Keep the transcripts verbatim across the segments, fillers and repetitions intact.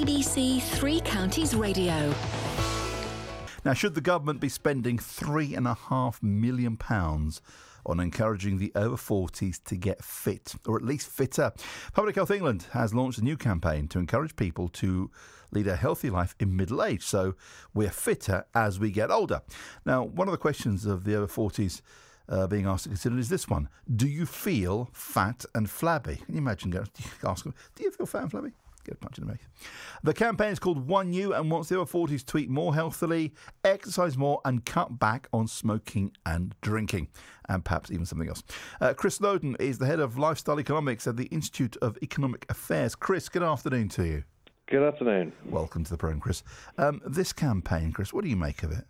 B C Three Counties Radio. Now, should the government be spending three and a half million pounds on encouraging the over forties to get fit, or at least fitter? Public Health England has launched a new campaign to encourage people to lead a healthy life in middle age, so we're fitter as we get older. Now, one of the questions of the over forties uh, being asked to consider is this one: do you feel fat and flabby? Can you imagine going, ask them, do you feel fat and flabby? Get a punch in the face. The campaign is called One You and wants the over forties to eat more healthily, exercise more and cut back on smoking and drinking, and perhaps even something else. Uh, Chris Loden is the head of lifestyle economics at the Institute of Economic Affairs. Chris, good afternoon to you. Good afternoon. Welcome to the programme, Chris. Um, this campaign, Chris, what do you make of it?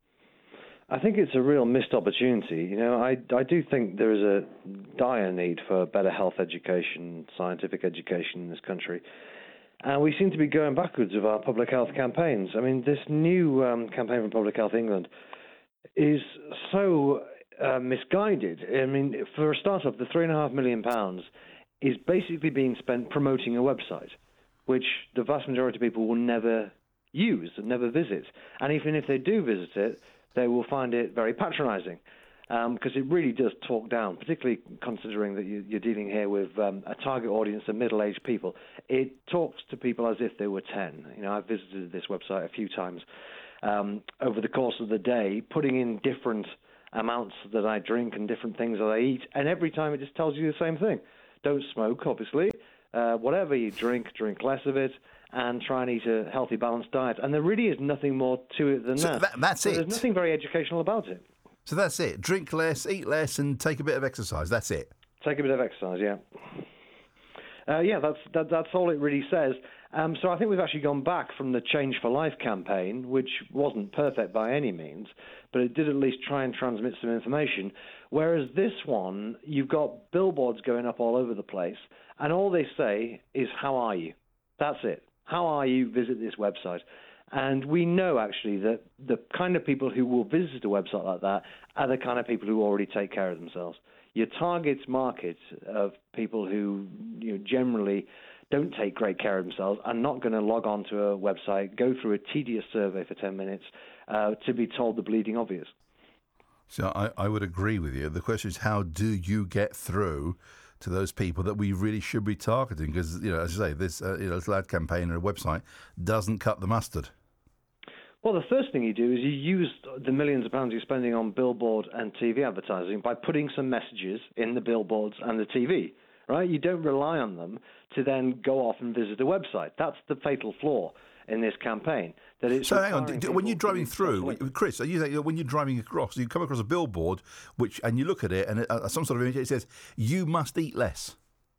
I think it's a real missed opportunity. You know, I, I do think there is a dire need for better health education, scientific education in this country. And we seem to be going backwards with our public health campaigns. I mean, this new um, campaign from Public Health England is so uh, misguided. I mean, for a start-up, the three and a half million pounds is basically being spent promoting a website, which the vast majority of people will never use and never visit. And even if they do visit it, they will find it very patronising. Because um, it really does talk down, particularly considering that you, you're dealing here with um, a target audience of middle-aged people. It talks to people as if they were ten. You know, I've visited this website a few times um, over the course of the day, putting in different amounts that I drink and different things that I eat, and every time it just tells you the same thing. Don't smoke, obviously. Uh, whatever you drink, drink less of it, and try and eat a healthy, balanced diet. And there really is nothing more to it than so that. that. That's so it. There's nothing very educational about it. So that's it. Drink less, eat less, and take a bit of exercise. That's it. Take a bit of exercise, yeah. Uh, yeah, that's that, that's all it really says. Um, so I think we've actually gone back from the Change for Life campaign, which wasn't perfect by any means, but it did at least try and transmit some information. Whereas this one, you've got billboards going up all over the place, and all they say is, how are you? That's it. How are you? Visit this website. And we know, actually, that the kind of people who will visit a website like that are the kind of people who already take care of themselves. Your target market of people who, you know, generally don't take great care of themselves are not going to log on to a website, go through a tedious survey for ten minutes uh, to be told the bleeding obvious. So I, I would agree with you. The question is, how do you get through to those people that we really should be targeting? Because, you know, as I say, this uh, you know, this ad campaign or a website doesn't cut the mustard. Well, the first thing you do is you use the millions of pounds you're spending on billboard and T V advertising by putting some messages in the billboards and the T V, right? You don't rely on them to then go off and visit a website. That's the fatal flaw in this campaign. That it's so hang on, do, when you're driving through, Chris, are you, when you're driving across, you come across a billboard which, and you look at it and it, uh, some sort of image, it says, you must eat less.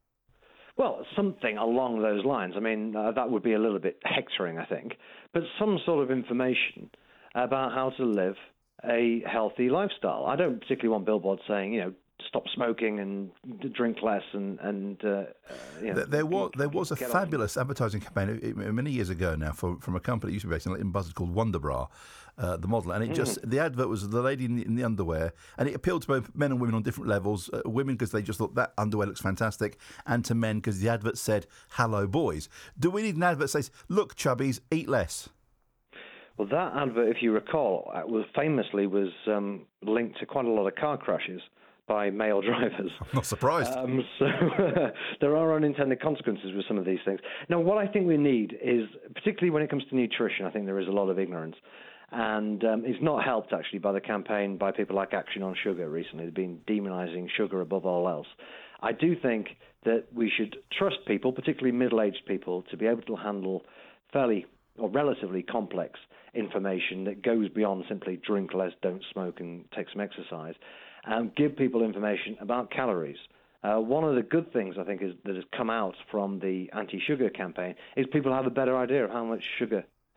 Well, something along those lines. I mean, uh, that would be a little bit hectoring, I think. But some sort of information about how to live a healthy lifestyle. I don't particularly want billboards saying, you know, stop smoking and drink less and and uh, uh, you know, there was there was a get fabulous advertising campaign many years ago now from from a company that used to be based in Buzzard called Wonder Bra, uh, the model, and it just mm. the advert was the lady in the, in the underwear, and it appealed to both men and women on different levels. Uh, women because they just thought that underwear looks fantastic, and to men because the advert said "Hello, boys." Do we need an advert that says, "Look, chubbies, eat less"? Well, that advert, if you recall, was famously was um, linked to quite a lot of car crashes by male drivers. I'm not surprised. Um, so there are unintended consequences with some of these things. Now, what I think we need is, particularly when it comes to nutrition, I think there is a lot of ignorance. And um, it's not helped, actually, by the campaign by people like Action on Sugar recently. They've been demonising sugar above all else. I do think that we should trust people, particularly middle-aged people, to be able to handle fairly or relatively complex information that goes beyond simply drink less, don't smoke, and take some exercise. And give people information about calories. Uh, one of the good things, I think, is that has come out from the anti-sugar campaign is people have a better idea of how much sugar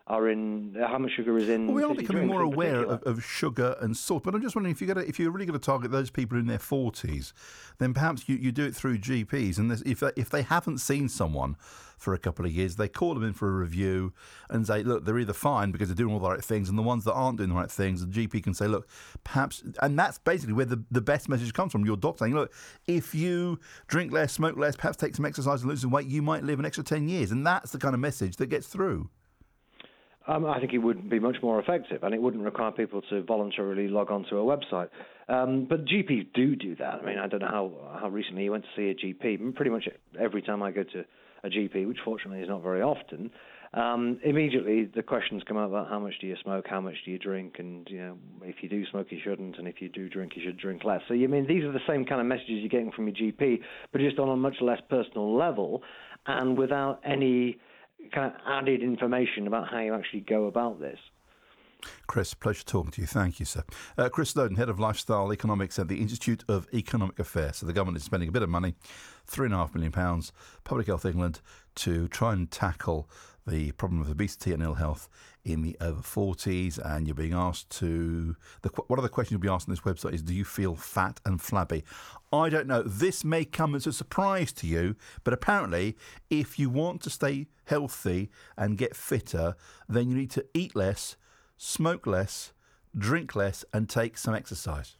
are in how much sugar is in. Well, we are fizzy becoming drinks more in aware particular. of, of sugar and salt, but I'm just wondering if you're gonna, if you're really going to target those people in their forties, then perhaps you, you do it through G Ps, and there's- if they, if they haven't seen someone for a couple of years, they call them in for a review and say, look, they're either fine because they're doing all the right things, and the ones that aren't doing the right things, the G P can say, look, perhaps, and that's basically where the, the best message comes from, your doctor saying, look, if you drink less, smoke less, perhaps take some exercise and lose some weight, you might live an extra ten years, and that's the kind of message that gets through. Um, I think it would be much more effective, and it wouldn't require people to voluntarily log onto a website. Um, but G Ps do do that. I mean, I don't know how, how recently you went to see a G P. Pretty much every time I go to a G P, which fortunately is not very often, um, immediately the questions come out about how much do you smoke, how much do you drink, and you know, if you do smoke, you shouldn't, and if you do drink, you should drink less. So, you mean, these are the same kind of messages you're getting from your G P, but just on a much less personal level, and without any kind of added information about how you actually go about this. Chris, pleasure talking to you. Thank you, sir. Uh, Chris Snowdon, Head of Lifestyle Economics at the Institute of Economic Affairs. So the government is spending a bit of money, three and a half million pounds, Public Health England, to try and tackle the problem of obesity and ill health in the over forties. And you're being asked to, the, one of the questions you'll be asked on this website is, do you feel fat and flabby? I don't know. This may come as a surprise to you, but apparently if you want to stay healthy and get fitter, then you need to eat less, smoke less, drink less, and take some exercise.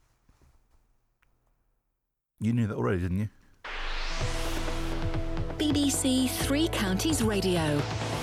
You knew that already, didn't you? B B C Three Counties Radio.